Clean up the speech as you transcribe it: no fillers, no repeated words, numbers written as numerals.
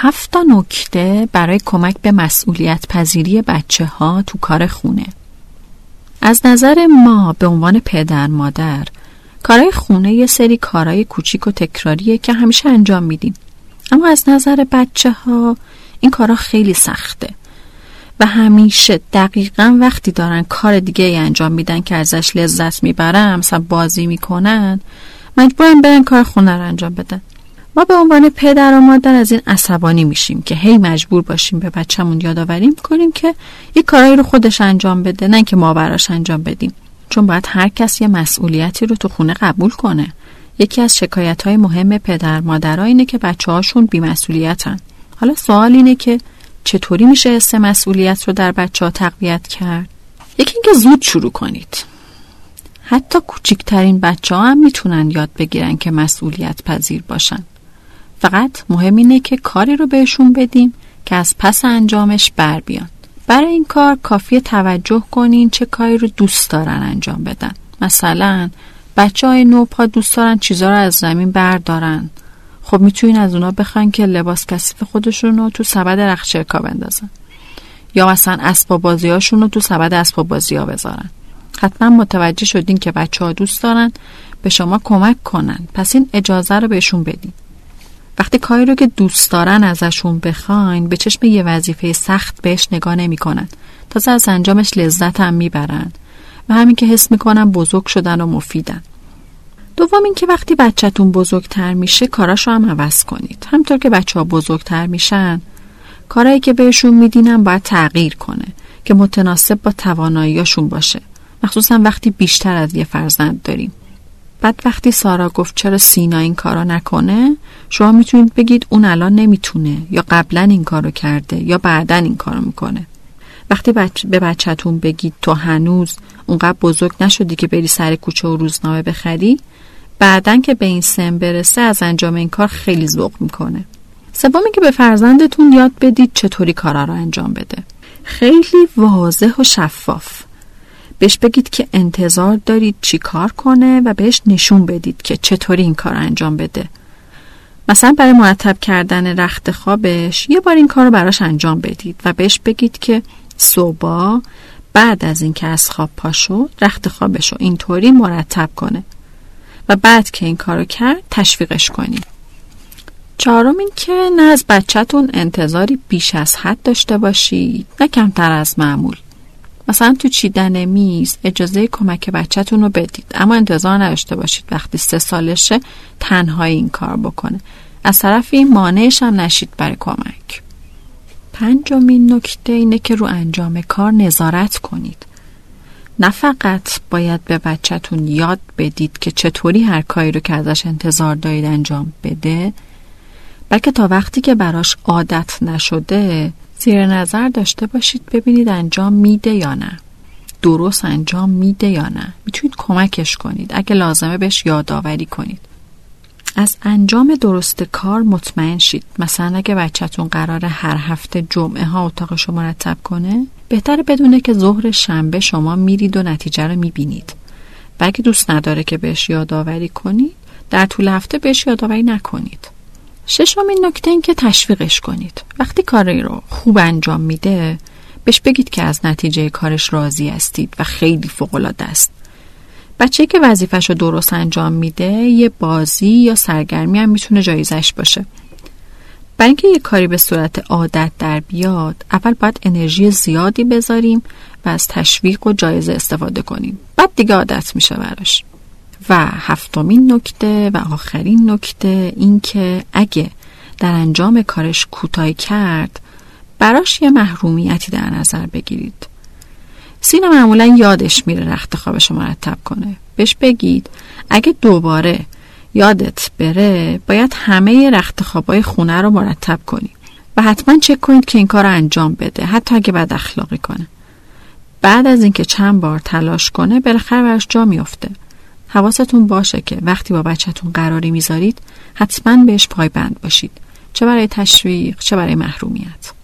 7 نکته برای کمک به مسئولیت پذیری بچه ها تو کار خونه. از نظر ما به عنوان پدر مادر، کارهای خونه یه سری کارهای کوچیک و تکراریه که همیشه انجام میدیم. اما از نظر بچه ها این کارها خیلی سخته و همیشه دقیقاً وقتی دارن کار دیگه انجام میدن که ازش لذت میبرن، مثلا بازی میکنن، مجبورن برن کار خونه رو انجام بدن. ما به عنوان پدر و مادر از این عصبانی میشیم که هی مجبور باشیم به بچه‌مون یادآوری کنیم که یک کارایی رو خودش انجام بده، نه که ما براش انجام بدیم. چون باید هر کسی یه مسئولیتی رو تو خونه قبول کنه. یکی از شکایت‌های مهم پدر مادرها اینه که بچه‌هاشون بی‌مسئولیتن. حالا سوال اینه که چطوری میشه حس مسئولیت رو در بچه‌ها تقویت کرد؟ یکی اینکه زود شروع کنید. حتی کوچکترین بچه‌ها هم میتونن یاد بگیرن که مسئولیت پذیر باشن. فقط مهم اینه که کاری رو بهشون بدیم که از پس انجامش بر بیان. برای این کار کافیه توجه کنین چه کاری رو دوست دارن انجام بدن. مثلا بچه‌های نوپا دوست دارن چیزا رو از زمین بردارن. خب میتونین از اونا بخواین که لباس کثیف خودشون رو تو سبد رختچرکا بندازن. یا مثلا اسباب بازی‌هاشون رو تو سبد اسباب بازی‌ها بذارن. حتما متوجه شدین که بچه‌ها دوست دارن به شما کمک کنن. پس این اجازه رو بهشون بدین. وقتی کاری رو که دوست دارن ازشون بخواین، به چشم یه وظیفه سخت بهش نگاه نمی‌کنن. تازه از انجامش لذت هم میبرن و همین که حس میکنن بزرگ شدن و مفیدن. دوم این که وقتی بچه‌تون بزرگتر میشه کاراشو هم عوض کنید. همونطور که بچه‌ها بزرگتر میشن، کارهایی که بهشون میدینن باید تغییر کنه که متناسب با تواناییاشون باشه. مخصوصا وقتی بیشتر از یه فرزند داریم. بعد وقتی سارا گفت چرا سینا این کارو نکنه، شما میتونید بگید اون الان نمیتونه، یا قبلا این کارو کرده، یا بعدن این کارو میکنه. وقتی به بچه‌تون بگید تو هنوز اونقدر بزرگ نشدی که بری سر کوچه و روزنامه بخری، بعدن که به این سن برسه از انجام این کار خیلی ذوق میکنه. سومی که به فرزندتون یاد بدید چطوری کارا رو انجام بده. خیلی واضح و شفاف. بهش بگید که انتظار دارید چی کار کنه و بهش نشون بدید که چطوری این کار انجام بده. مثلا برای مرتب کردن رخت خوابش یه بار این کار رو براش انجام بدید و بهش بگید که صبح بعد از این که از خواب پا شد رخت خوابش رو اینطوری مرتب کنه و بعد که این کار رو کرد تشویقش کنید. چهارم این که نه از بچه‌تون انتظاری بیش از حد داشته باشید، نه کمتر از معمول. مثلا تو چیدن میز اجازه کمک بچه‌تون رو بدید، اما انتظار نداشته باشید وقتی 3 سالشه تنهایی این کار بکنه. از طرفی مانعش هم نشید برای کمک. 5مین نکته اینه که رو انجام کار نظارت کنید. نه فقط باید به بچه‌تون یاد بدید که چطوری هر کاری رو که ازش انتظار دارید انجام بده، بلکه تا وقتی که براش عادت نشده زیر نظر داشته باشید ببینید انجام میده یا نه، درست انجام میده یا نه. میتونید کمکش کنید، اگه لازمه بهش یادآوری کنید. از انجام درست کار مطمئن شید. مثلا اگه بچه‌تون قراره هر هفته جمعه ها اتاقش رو مرتب کنه، بهتره بدونه که ظهر شنبه شما میرید و نتیجه رو میبینید. و اگه دوست نداره که بهش یادآوری کنید، در طول هفته بهش یادآوری نکنید. 6مین نکته این که تشویقش کنید. وقتی کاری رو خوب انجام میده، بهش بگید که از نتیجه کارش راضی هستید و خیلی فوق‌العاده است. بچه‌ای که وظیفه‌ش رو درست انجام میده، یه بازی یا سرگرمی هم میتونه جایزش باشه. برای اینکه یه کاری به صورت عادت در بیاد، اول باید انرژی زیادی بذاریم و از تشویق و جایزه استفاده کنیم. بعد دیگه عادت میشه براش. و 7مین نکته و آخرین نکته این که اگه در انجام کارش کوتاهی کرد، براش یه محرومیتی در نظر بگیرید. سینا معمولا یادش میره رخت خوابش رو مرتب کنه. بهش بگید اگه دوباره یادت بره باید همه رخت خوابای خونه رو مرتب کنی و حتما چک کنید که این کار رو انجام بده، حتی اگه بد اخلاقی کنه. بعد از اینکه چند بار تلاش کنه بالاخره براش جا میفته. حواستون باشه که وقتی با بچه‌تون قراری میذارید حتما بهش پایبند باشید، چه برای تشویق چه برای محرومیت.